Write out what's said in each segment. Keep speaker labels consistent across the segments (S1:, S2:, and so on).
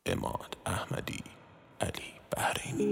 S1: عماد احمدی، علی بحرینی.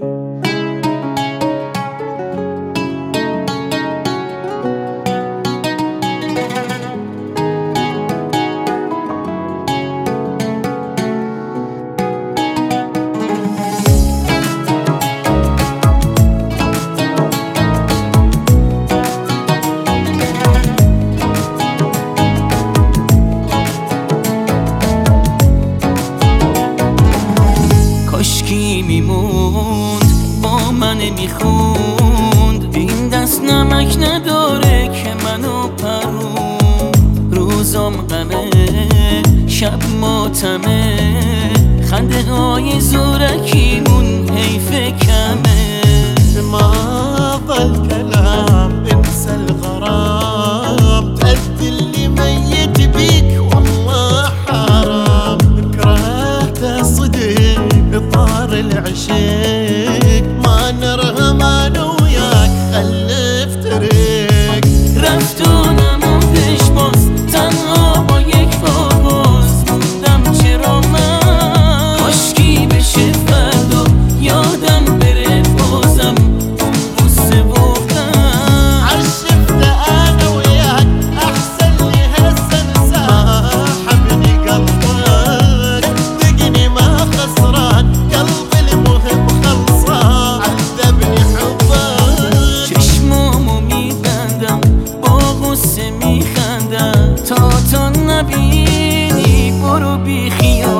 S2: کاشکی میموند با من میخوند، این دست نمک نداره که منو پروند. روزم غمه شب ماتمه، خنده های زورکیمون حیف کمه.
S3: ما ظل كلام انسى الغرام، تأذي اللي ميت بيك والله حرام. كرهت صدق طار العشيق، ما نرهم انا وياك خلف طريق.
S2: رفتونم پیش باز تنها با یک فوز موندم. چرا من کاشکی بشه فردا یادم بره بازم اون قصه بختم.
S3: عشقت انا وياك احسن لي هسه انساك، حبني قلبك صدقني ما خسران، قلبي المهم خلصان عذبني حبك.
S2: چشمامو میبندم با غصه میخندم، تا نبینی برو بی خیال.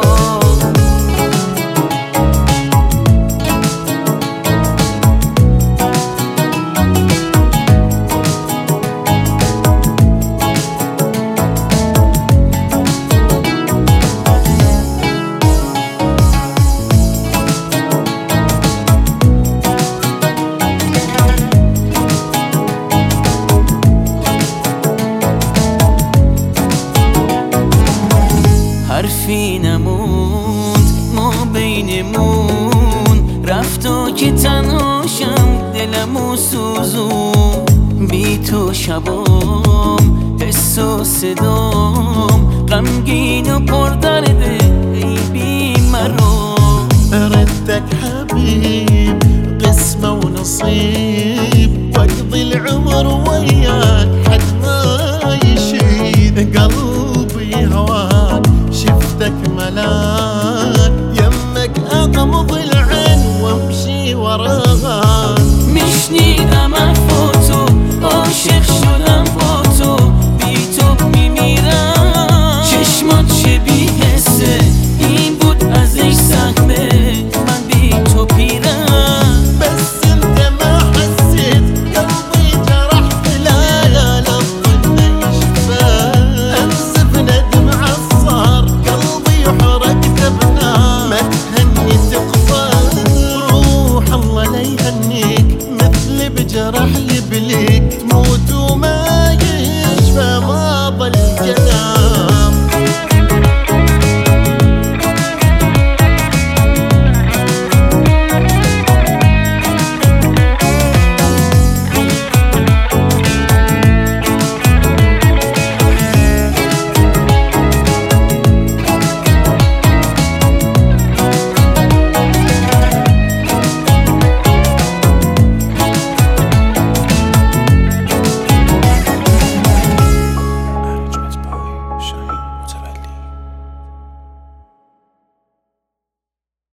S2: حرفی نموند ما بینمون، رفتا که تنهاشم دلمو سوزون. بی تو شبام حس و صدام غمگین و پردرده ای بی مرام.
S3: ردك حبيب قسمة ونصيب، واقضي العمر وياك